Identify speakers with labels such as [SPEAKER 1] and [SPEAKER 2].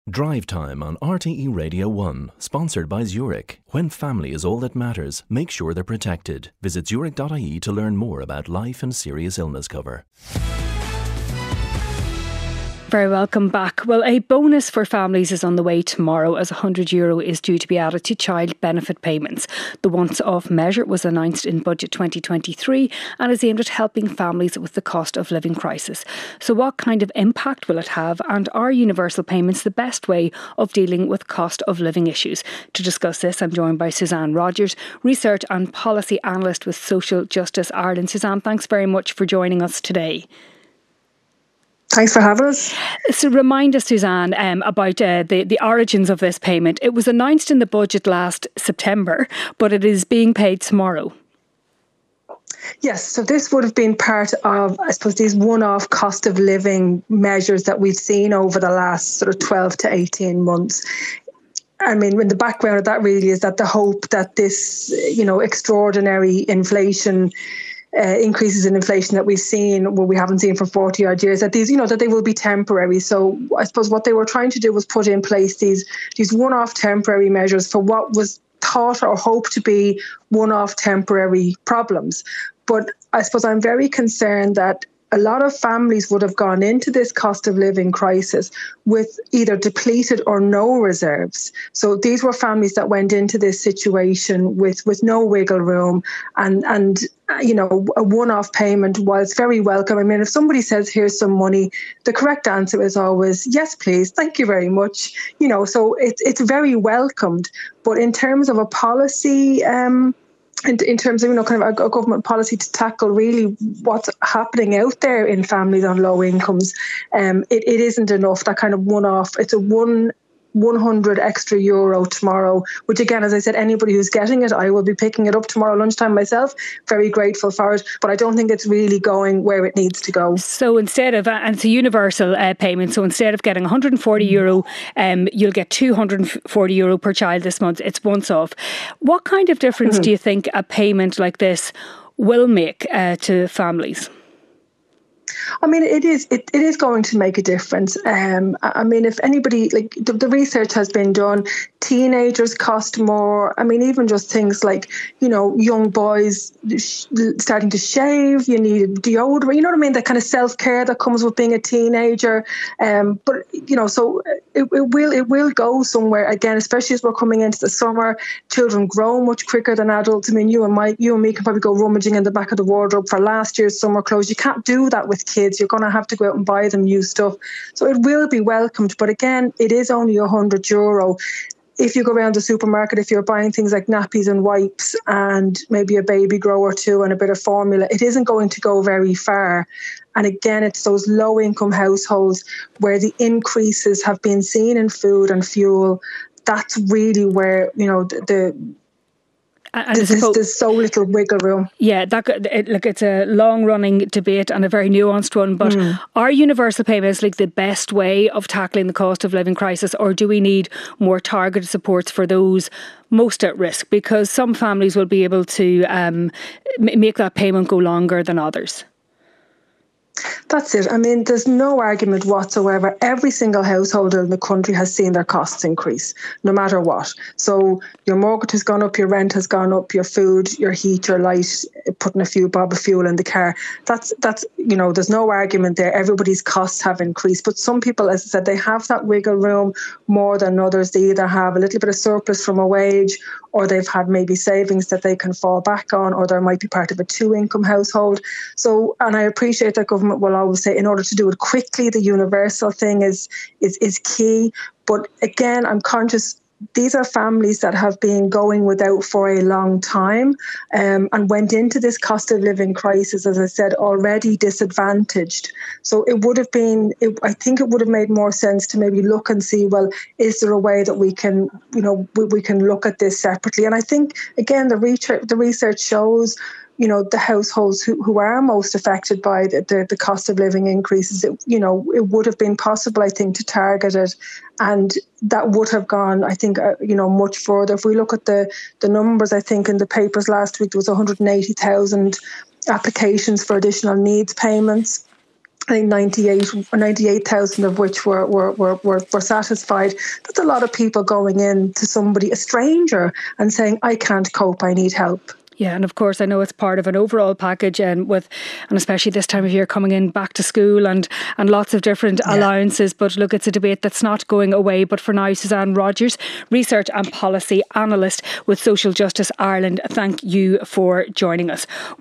[SPEAKER 1] Drive Time on RTE Radio 1, sponsored by Zurich. When family is all that matters, make sure they're protected. Visit zurich.ie to learn more about life and serious illness cover.
[SPEAKER 2] Very welcome back. Well, a bonus for families is on the way tomorrow as €100 is due to be added to child benefit payments. The once-off measure was announced in Budget 2023 and is aimed at helping families with the cost of living crisis. So what kind of impact will it have, and are universal payments the best way of dealing with cost of living issues? To discuss this, I'm joined by Suzanne Rogers, Research and Policy Analyst with Social Justice Ireland. Suzanne, thanks very much for joining us today.
[SPEAKER 3] Thanks for having us.
[SPEAKER 2] So remind us, Suzanne, about the origins of this payment. It was announced in the budget last September, but it is being paid tomorrow.
[SPEAKER 3] Yes, so this would have been part of, I suppose, these one-off cost of living measures that we've seen over the last sort of 12 to 18 months. I mean, in the background of that really is that the hope that this, extraordinary inflation increases in inflation that we've seen, we haven't seen for 40 odd years, that these, that they will be temporary. So I suppose what they were trying to do was put in place these one-off temporary measures for what was thought or hoped to be one-off temporary problems. But I suppose I'm very concerned that a lot of families would have gone into this cost of living crisis with either depleted or no reserves. So these were families that went into this situation with no wiggle room, and a one-off payment was very welcome. I mean, if somebody says, here's some money, the correct answer is always, yes, please, thank you very much. So it's very welcomed. But in terms of a policy, in terms of, kind of a government policy to tackle really what's happening out there in families on low incomes, it isn't enough. That kind of one-off, it's a 100 extra euro tomorrow, which again, as I said, anybody who's getting it, I will be picking it up tomorrow lunchtime myself. Very grateful for it, but I don't think it's really going where it needs to go.
[SPEAKER 2] So instead of, and it's a universal payment, so instead of getting €140, you'll get €240 per child this month. It's once off. What kind of difference do you think a payment like this will make to families?
[SPEAKER 3] I mean, it is going to make a difference. I mean, if anybody, like the research has been done, teenagers cost more. I mean, even just things like, young boys starting to shave, you need deodorant, you know what I mean? That kind of self-care that comes with being a teenager. But, so it will go somewhere again, especially as we're coming into the summer. Children grow much quicker than adults. I mean, you and me can probably go rummaging in the back of the wardrobe for last year's summer clothes. You can't do that with kids. You're going to have to go out and buy them new stuff. So it will be welcomed. But again, it is only €100. If you go around the supermarket, if you're buying things like nappies and wipes and maybe a baby grow or two and a bit of formula, it isn't going to go very far. And again, it's those low-income households where the increases have been seen in food and fuel. That's really where, there's so little wiggle room.
[SPEAKER 2] Yeah, it's a long-running debate and a very nuanced one. But are universal payments like the best way of tackling the cost of living crisis, or do we need more targeted supports for those most at risk? Because some families will be able to make that payment go longer than others.
[SPEAKER 3] That's it. I mean, there's no argument whatsoever. Every single householder in the country has seen their costs increase, no matter what. So your mortgage has gone up, your rent has gone up, your food, your heat, your light, putting a few bob of fuel in the car. That's there's no argument there. Everybody's costs have increased. But some people, as I said, they have that wiggle room more than others. They either have a little bit of surplus from a wage, or they've had maybe savings that they can fall back on, or there might be part of a two-income household. So, and I appreciate that government will always say in order to do it quickly, the universal thing is key. But again, I'm conscious these are families that have been going without for a long time and went into this cost of living crisis, as I said, already disadvantaged. So it would have been, I think it would have made more sense to maybe look and see, well, is there a way that we can, we can look at this separately? And I think, again, the research shows, the households who are most affected by the cost of living increases, it would have been possible, I think, to target it. And that would have gone, I think, much further. If we look at the numbers, I think in the papers last week, there was 180,000 applications for additional needs payments. I think 98,000 of which were satisfied. That's a lot of people going in to somebody, a stranger, and saying, I can't cope, I need help.
[SPEAKER 2] Yeah, and of course I know it's part of an overall package, and especially this time of year coming in back to school and lots of different allowances. But look, it's a debate that's not going away. But for now, Suzanne Rogers, Research and Policy Analyst with Social Justice Ireland, thank you for joining us.